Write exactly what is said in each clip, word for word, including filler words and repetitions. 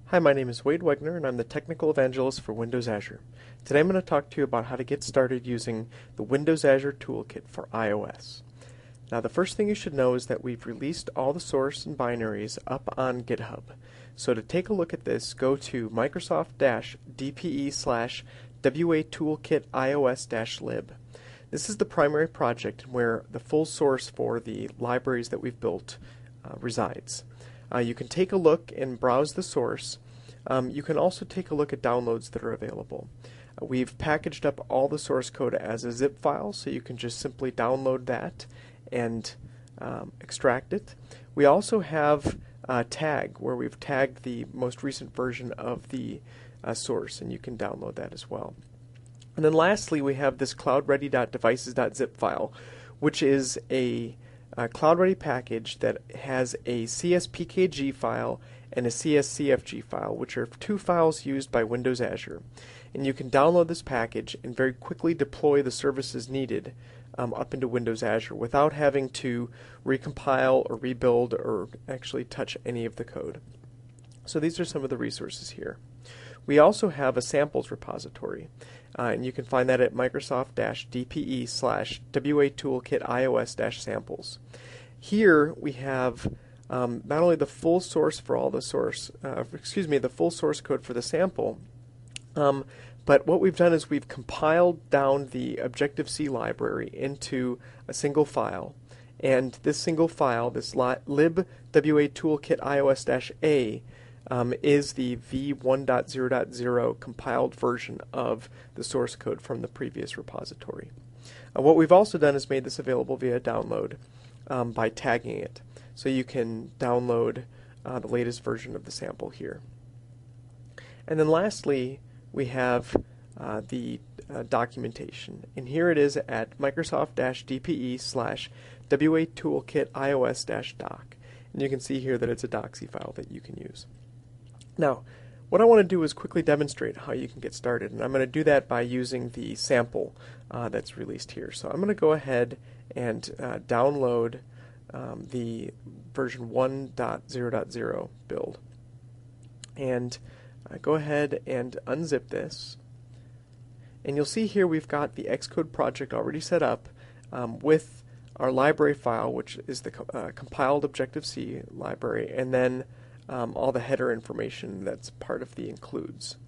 Hi, my name is Wade Wegner, and I'm the Technical Evangelist for Windows Azure. Today I'm going to talk to you about how to get started using the Windows Azure Toolkit for iOS. Now, the first thing you should know is that we've released all the source and binaries up on GitHub. So to take a look at this, go to Microsoft-dpe slash WA Toolkit iOS-lib. This is the primary project where the full source for the libraries that we've built uh, resides. Uh, you can take a look and browse the source. Um, you can also take a look at downloads that are available. Uh, we've packaged up all the source code as a zip file, so you can just simply download that and um, extract it. We also have a tag where we've tagged the most recent version of the uh, source, and you can download that as well. And then lastly, we have this cloudready.devices.zip file, which is a A CloudReady package that has a C S P K G file and a C S C F G file, which are two files used by Windows Azure. And you can download this package and very quickly deploy the services needed um, up into Windows Azure without having to recompile or rebuild or actually touch any of the code. So these are some of the resources here. We also have a samples repository, uh, and you can find that at Microsoft-dpe slash WA Toolkit iOS-samples. Here we have um, not only the full source for all the source, uh, excuse me, the full source code for the sample, um, but what we've done is we've compiled down the Objective-C library into a single file, and this single file, this lib WA Toolkit iOS-A, Um, is the v one point zero point zero compiled version of the source code from the previous repository. Uh, what we've also done is made this available via download um, by tagging it. So you can download uh, the latest version of the sample here. And then lastly, we have uh, the uh, documentation. And here it is at Microsoft-dpe slash WA Toolkit iOS-doc. And you can see here that it's a doxy file that you can use. Now, what I want to do is quickly demonstrate how you can get started, and I'm going to do that by using the sample uh, that's released here. So I'm going to go ahead and uh, download um, the version one point zero point zero build. And uh, go ahead and unzip this. And you'll see here we've got the Xcode project already set up um, with our library file, which is the co uh, compiled Objective-C library, and then Um, all the header information that's part of the includes.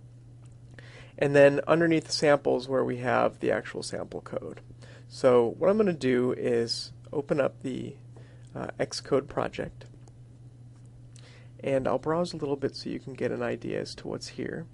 And then underneath the samples where we have the actual sample code. So what I'm going to do is open up the uh, Xcode project, and I'll browse a little bit so you can get an idea as to what's here.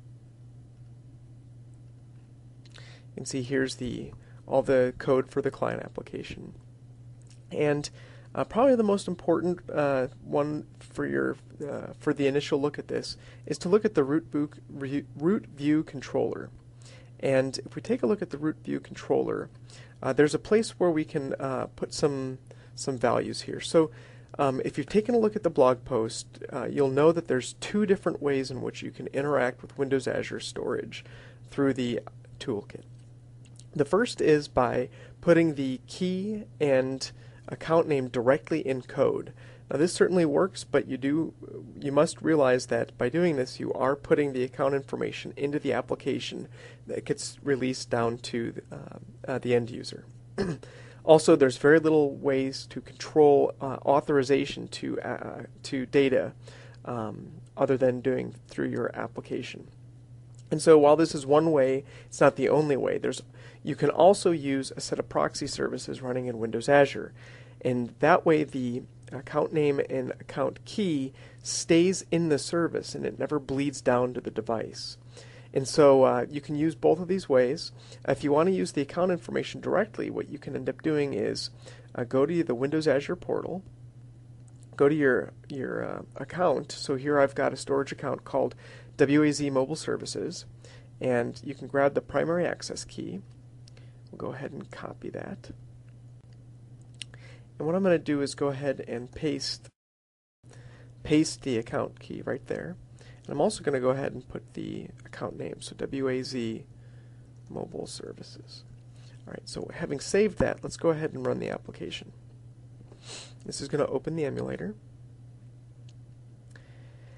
You can see here's the all the code for the client application. And Uh, probably the most important uh, one for your uh, for the initial look at this is to look at the root view, root view controller. And if we take a look at the root view controller, uh, there's a place where we can uh, put some some values here. So um, if you've taken a look at the blog post, uh, you'll know that there's two different ways in which you can interact with Windows Azure storage through the toolkit. The first is by putting the key and account name directly in code. Now this certainly works, but you do you must realize that by doing this you are putting the account information into the application that gets released down to the, uh, uh, the end user. Also, there's very little ways to control uh, authorization to uh, to data um, other than doing through your application. And so while this is one way, it's not the only way. There's You can also use a set of proxy services running in Windows Azure. And that way the account name and account key stays in the service and it never bleeds down to the device. And so uh, you can use both of these ways. If you want to use the account information directly, what you can end up doing is uh, go to the Windows Azure portal, go to your, your uh, account. So here I've got a storage account called W A Z Mobile Services, and you can grab the primary access key. We'll go ahead and copy that. And what I'm going to do is go ahead and paste paste the account key right there. And I'm also going to go ahead and put the account name, so W A Z Mobile Services. Alright, so having saved that, let's go ahead and run the application. This is going to open the emulator.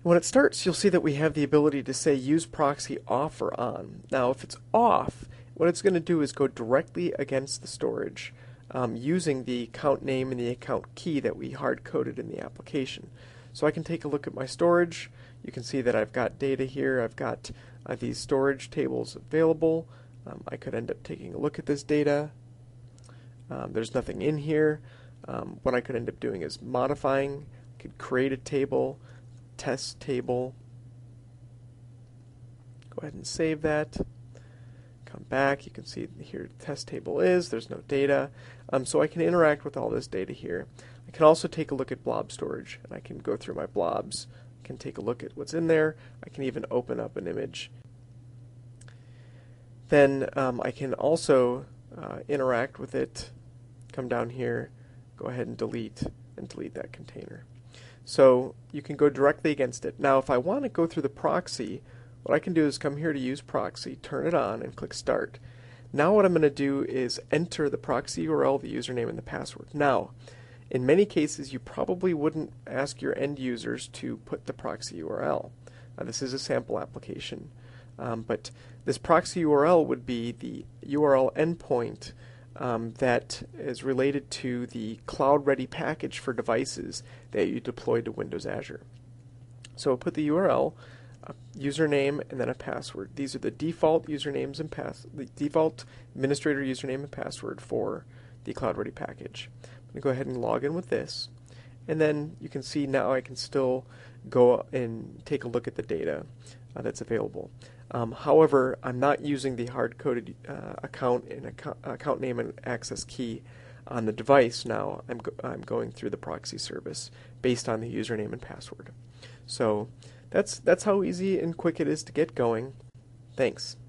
When it starts, you'll see that we have the ability to say use proxy off or on. Now, if it's off, what it's going to do is go directly against the storage um, using the account name and the account key that we hard-coded in the application. So I can take a look at my storage. You can see that I've got data here. I've got uh, these storage tables available. Um, I could end up taking a look at this data. Um, there's nothing in here. Um, what I could end up doing is modifying. I could create a table, test table. Go ahead and save that. Come back. You can see here the test table is. There's no data. Um, so I can interact with all this data here. I can also take a look at blob storage, and I can go through my blobs. I can take a look at what's in there. I can even open up an image. Then um, I can also uh, interact with it. Come down here, go ahead and delete, and delete that container. So you can go directly against it. Now if I want to go through the proxy, what I can do is come here to use proxy, turn it on, and click start. Now what I'm going to do is enter the proxy U R L, the username, and the password. Now, in many cases, you probably wouldn't ask your end users to put the proxy U R L. Uh, this is a sample application, um, but this proxy U R L would be the U R L endpoint um, that is related to the Cloud Ready package for devices that you deploy to Windows Azure. So I'll put the U R L, a username, and then a password. These are the default usernames and pass the default administrator username and password for the Cloud Ready package. I'm going to go ahead and log in with this, and then you can see now I can still go and take a look at the data uh, that's available. Um, however, I'm not using the hard-coded uh, account and account, account name and access key on the device now. I'm, go I'm going through the proxy service based on the username and password. So that's, that's how easy and quick it is to get going. Thanks.